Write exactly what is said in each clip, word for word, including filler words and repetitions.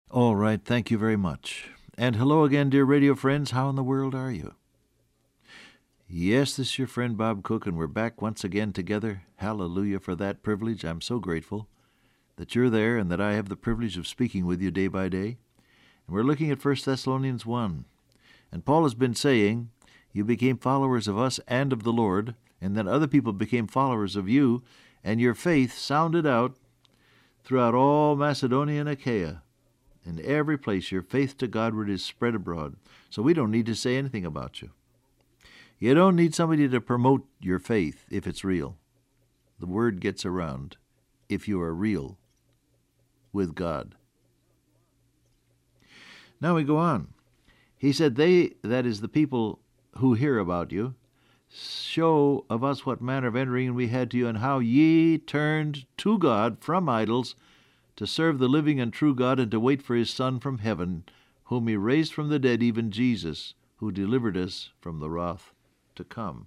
All right, thank you very much. And hello again, dear radio friends. How in the world are you? Yes, this is your friend Bob Cook, and we're back once again together. Hallelujah for that privilege. I'm so grateful that you're there and that I have the privilege of speaking with you day by day. And we're looking at First Thessalonians one. And Paul has been saying, you became followers of us and of the Lord, and then other people became followers of you, and your faith sounded out throughout all Macedonia and Achaia. In every place your faith to Godward is spread abroad. So we don't need to say anything about you. You don't need somebody to promote your faith if it's real. The word gets around if you are real with God. Now we go on. He said, they, that is the people who hear about you, show of us what manner of entering we had to you, and how ye turned to God from idols to serve the living and true God, and to wait for his Son from heaven, whom he raised from the dead, even Jesus, who delivered us from the wrath to come.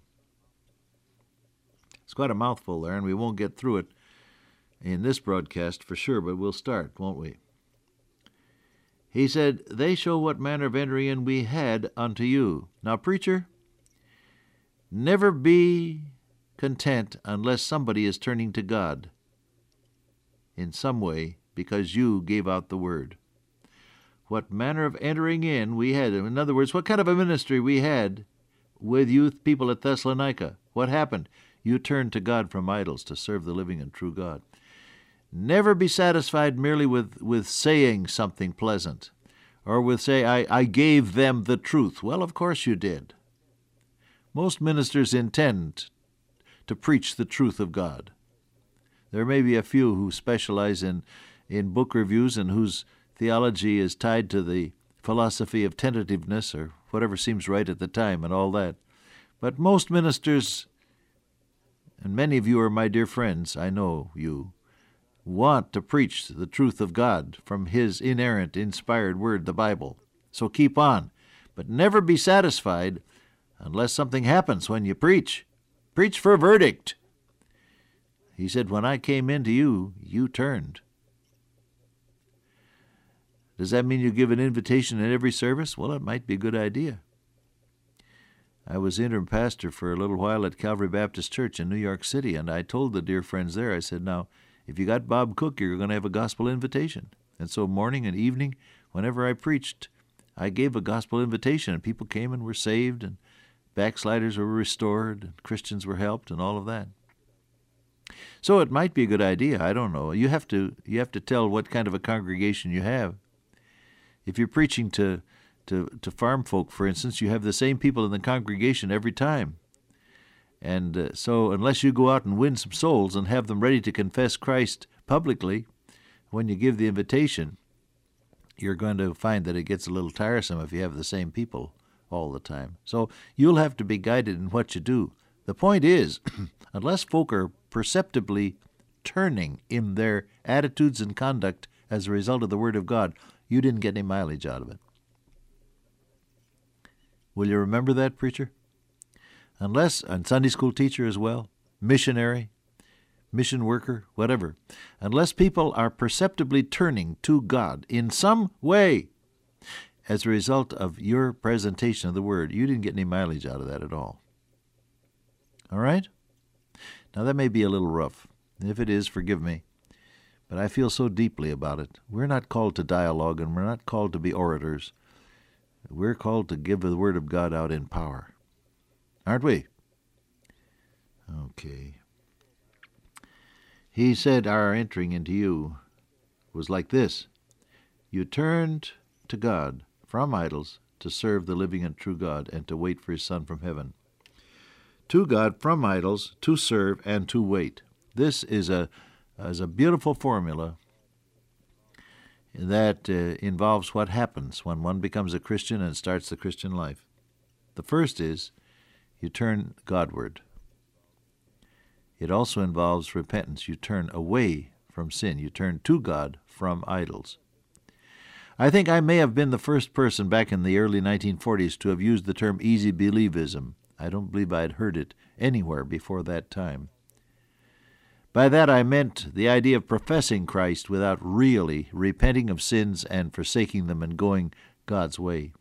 It's quite a mouthful there, and we won't get through it in this broadcast for sure, but we'll start, won't we? He said, they show what manner of entering in we had unto you. Now, preacher, never be content unless somebody is turning to God in some way, because you gave out the word. What manner of entering in we had. In other words, what kind of a ministry we had with youth people at Thessalonica. What happened? You turned to God from idols to serve the living and true God. Never be satisfied merely with, with saying something pleasant, or with say, I, I gave them the truth. Well, of course you did. Most ministers intend to preach the truth of God. There may be a few who specialize in, in book reviews and whose theology is tied to the philosophy of tentativeness or whatever seems right at the time and all that. But most ministers, and many of you are my dear friends, I know you, want to preach the truth of God from his inerrant, inspired word, the Bible. So keep on, but never be satisfied unless something happens when you preach. Preach for verdict. He said, when I came into you, you turned. Does that mean you give an invitation at every service? Well, it might be a good idea. I was interim pastor for a little while at Calvary Baptist Church in New York City, and I told the dear friends there, I said, now, if you got Bob Cook, you're going to have a gospel invitation. And so morning and evening, whenever I preached, I gave a gospel invitation, and people came and were saved, and backsliders were restored, and Christians were helped, and all of that. So it might be a good idea. I don't know. You have to you have to tell what kind of a congregation you have. If you're preaching to to to farm folk, for instance, you have the same people in the congregation every time. And uh, so unless you go out and win some souls and have them ready to confess Christ publicly when you give the invitation, you're going to find that it gets a little tiresome if you have the same people all the time. So you'll have to be guided in what you do. The point is, unless folk are perceptibly turning in their attitudes and conduct as a result of the Word of God, you didn't get any mileage out of it. Will you remember that, preacher? Unless, and Sunday school teacher as well, missionary, mission worker, whatever, unless people are perceptibly turning to God in some way as a result of your presentation of the Word, you didn't get any mileage out of that at all. All right? Now, that may be a little rough. If it is, forgive me. But I feel so deeply about it. We're not called to dialogue, and we're not called to be orators. We're called to give the Word of God out in power. Aren't we? Okay. He said our entering into you was like this. You turned to God from idols to serve the living and true God and to wait for his Son from heaven. To God from idols, to serve, and to wait. This is a, is a beautiful formula that uh, involves what happens when one becomes a Christian and starts the Christian life. The first is you turn Godward. It also involves repentance. You turn away from sin. You turn to God from idols. I think I may have been the first person back in the early nineteen forties to have used the term easy believism. I don't believe I'd heard it anywhere before that time. By that I meant the idea of professing Christ without really repenting of sins and forsaking them and going God's way.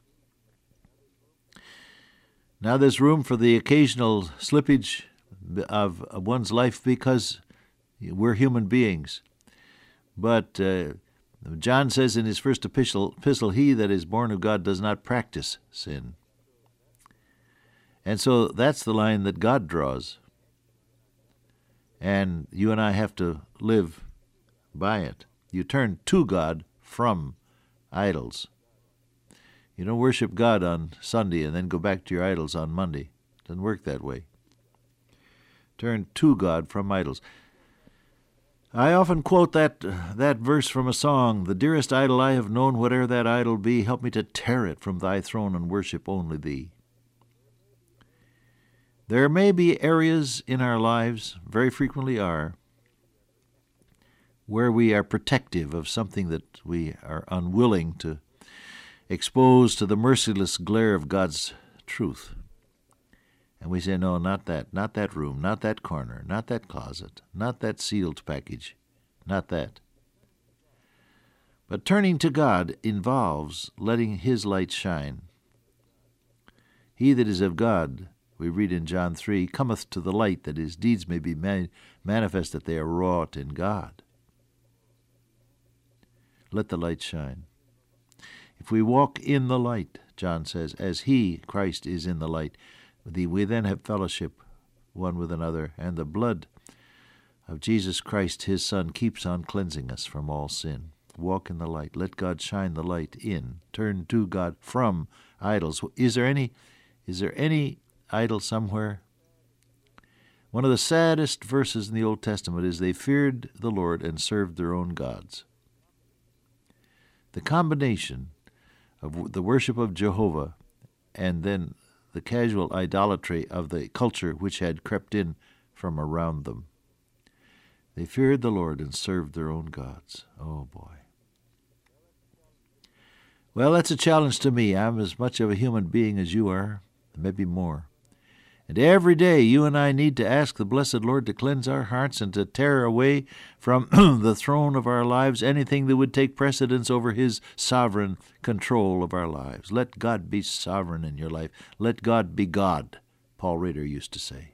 Now there's room for the occasional slippage of one's life because we're human beings. But uh, John says in his first epistle, epistle, he that is born of God does not practice sin. And so that's the line that God draws. And you and I have to live by it. You turn to God from idols. You don't worship God on Sunday and then go back to your idols on Monday. It doesn't work that way. Turn to God from idols. I often quote that that verse from a song, "The dearest idol I have known, whate'er that idol be, help me to tear it from thy throne and worship only thee." There may be areas in our lives, very frequently are, where we are protective of something that we are unwilling to expose to the merciless glare of God's truth. And we say, no, not that, not that room, not that corner, not that closet, not that sealed package, not that. But turning to God involves letting His light shine. He that is of God, we read in John three, cometh to the light, that his deeds may be made manifest that they are wrought in God. Let the light shine. If we walk in the light, John says, as He, Christ, is in the light, we then have fellowship one with another, and the blood of Jesus Christ, His Son, keeps on cleansing us from all sin. Walk in the light. Let God shine the light in. Turn to God from idols. Is there any, is there any idol somewhere? One of the saddest verses in the Old Testament is they feared the Lord and served their own gods. The combination of the worship of Jehovah and then the casual idolatry of the culture which had crept in from around them. They feared the Lord and served their own gods. Oh, boy. Well, that's a challenge to me. I'm as much of a human being as you are, maybe more. And every day you and I need to ask the blessed Lord to cleanse our hearts and to tear away from the throne of our lives anything that would take precedence over His sovereign control of our lives. Let God be sovereign in your life. Let God be God, Paul Rader used to say.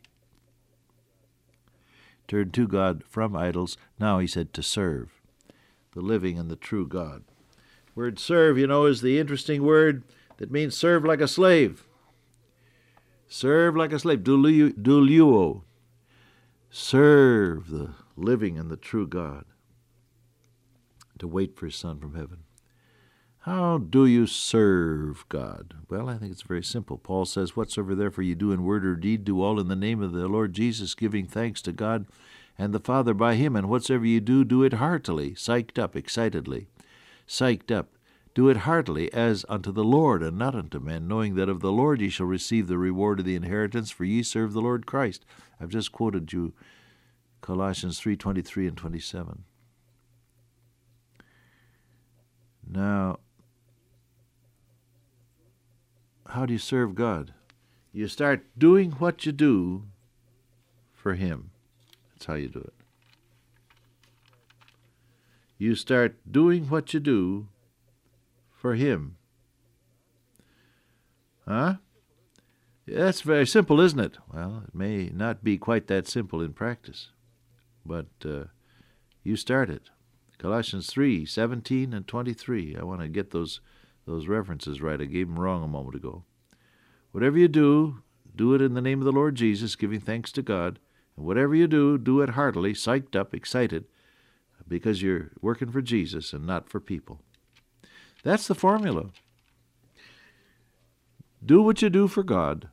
Turn to God from idols. Now he said to serve the living and the true God. Word serve, you know, is the interesting word that means serve like a slave. Serve like a slave, duluo. Serve the living and the true God. To wait for His Son from heaven. How do you serve God? Well, I think it's very simple. Paul says, whatsoever therefore you do in word or deed, do all in the name of the Lord Jesus, giving thanks to God and the Father by Him. And whatsoever you do, do it heartily, psyched up, excitedly, psyched up. Do it heartily as unto the Lord and not unto men, knowing that of the Lord ye shall receive the reward of the inheritance, for ye serve the Lord Christ. I've just quoted you Colossians three twenty-three and twenty-seven. Now, how do you serve God? You start doing what you do for Him. That's how you do it. You start doing what you do for Him. Huh? That's very simple, isn't it? Well, it may not be quite that simple in practice, but uh, you start it. Colossians three seventeen and twenty-three. I want to get those those references right. I gave them wrong a moment ago. Whatever you do, do it in the name of the Lord Jesus, giving thanks to God. And whatever you do, do it heartily, psyched up, excited, because you're working for Jesus and not for people. That's the formula. Do what you do for God.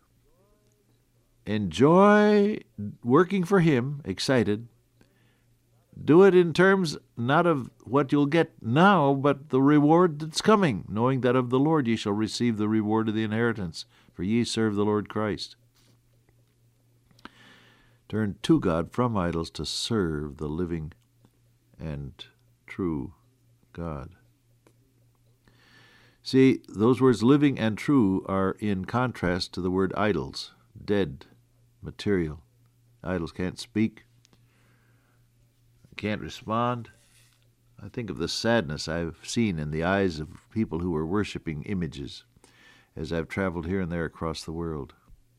Enjoy working for Him, excited. Do it in terms not of what you'll get now, but the reward that's coming, knowing that of the Lord ye shall receive the reward of the inheritance, for ye serve the Lord Christ. Turn to God from idols to serve the living and true God. See, those words living and true are in contrast to the word idols, dead, material. Idols can't speak. can't respond. I think of the sadness I've seen in the eyes of people who are worshiping images as I've traveled here and there across the world.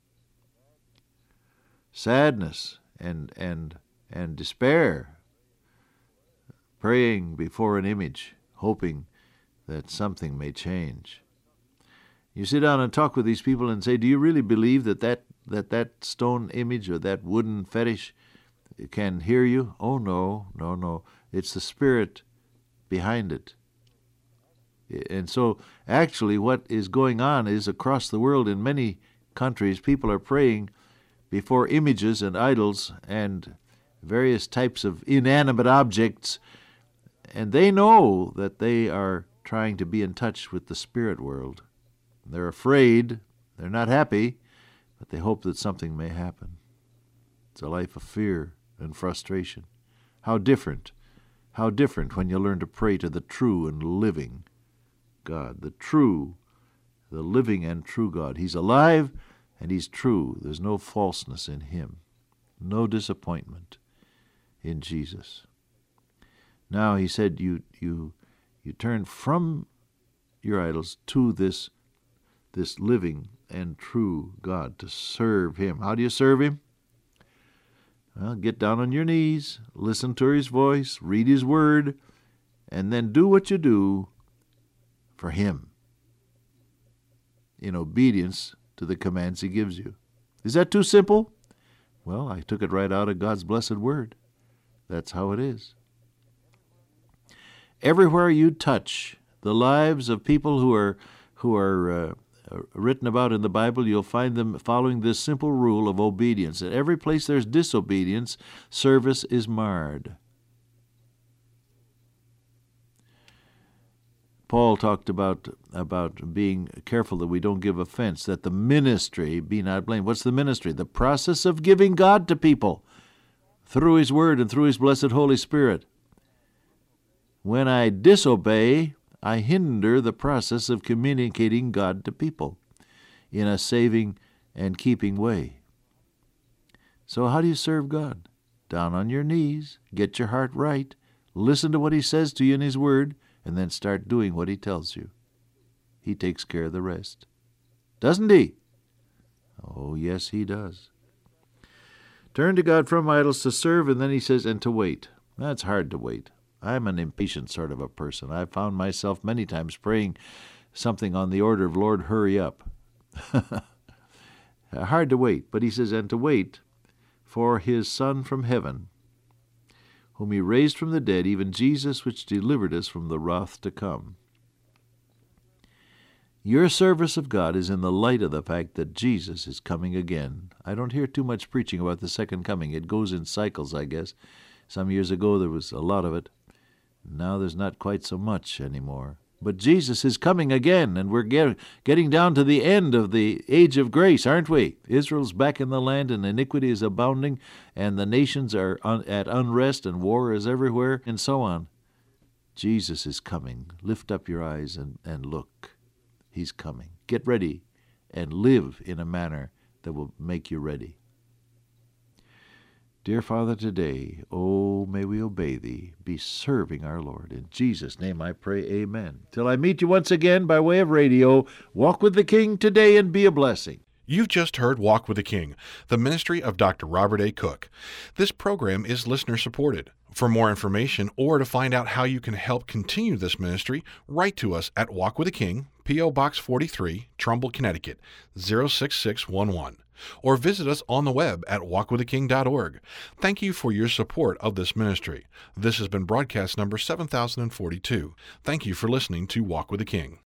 Sadness and and and despair, praying before an image, hoping that something may change. You sit down and talk with these people and say, do you really believe that that, that, that stone image or that wooden fetish can hear you? Oh, no, no, no. It's the spirit behind it. And so actually what is going on is across the world in many countries, people are praying before images and idols and various types of inanimate objects, and they know that they are trying to be in touch with the spirit world. They're afraid, they're not happy, but they hope that something may happen. It's a life of fear and frustration. How different, how different when you learn to pray to the true and living God, the true, the living and true God. He's alive and He's true. There's no falseness in Him, no disappointment in Jesus. Now He said you you you turn from your idols to this this living and true God, to serve Him. How do you serve Him? Well, get down on your knees, listen to His voice, read His Word, and then do what you do for Him in obedience to the commands He gives you. Is that too simple? Well, I took it right out of God's blessed Word. That's how it is. Everywhere you touch the lives of people who are who are uh, written about in the Bible, you'll find them following this simple rule of obedience. At every place there's disobedience, service is marred. Paul talked about, about being careful that we don't give offense, that the ministry be not blamed. What's the ministry? The process of giving God to people through His Word and through His blessed Holy Spirit. When I disobey, I hinder the process of communicating God to people in a saving and keeping way. So how do you serve God? Down on your knees, get your heart right, listen to what He says to you in His Word, and then start doing what He tells you. He takes care of the rest. Doesn't He? Oh, yes, He does. Turn to God from idols to serve, and then He says, and to wait. That's hard to wait. I'm an impatient sort of a person. I've found myself many times praying something on the order of, Lord, hurry up. Hard to wait. But He says, and to wait for His Son from heaven, whom He raised from the dead, even Jesus, which delivered us from the wrath to come. Your service of God is in the light of the fact that Jesus is coming again. I don't hear too much preaching about the second coming. It goes in cycles, I guess. Some years ago there was a lot of it. Now there's not quite so much anymore. But Jesus is coming again, and we're get, getting down to the end of the age of grace, aren't we? Israel's back in the land, and iniquity is abounding, and the nations are un, at unrest, and war is everywhere, and so on. Jesus is coming. Lift up your eyes and, and look. He's coming. Get ready and live in a manner that will make you ready. Dear Father, today, oh, may we obey Thee, be serving our Lord. In Jesus' name I pray, amen. Till I meet you once again by way of radio, walk with the King today and be a blessing. You've just heard Walk with the King, the ministry of Doctor Robert A. Cook. This program is listener-supported. For more information or to find out how you can help continue this ministry, write to us at Walk with the King, P O. Box forty-three, Trumbull, Connecticut, zero six six one one. Or visit us on the web at walk with the king dot org. Thank you for your support of this ministry. This has been broadcast number seven thousand forty-two. Thank you for listening to Walk with the King.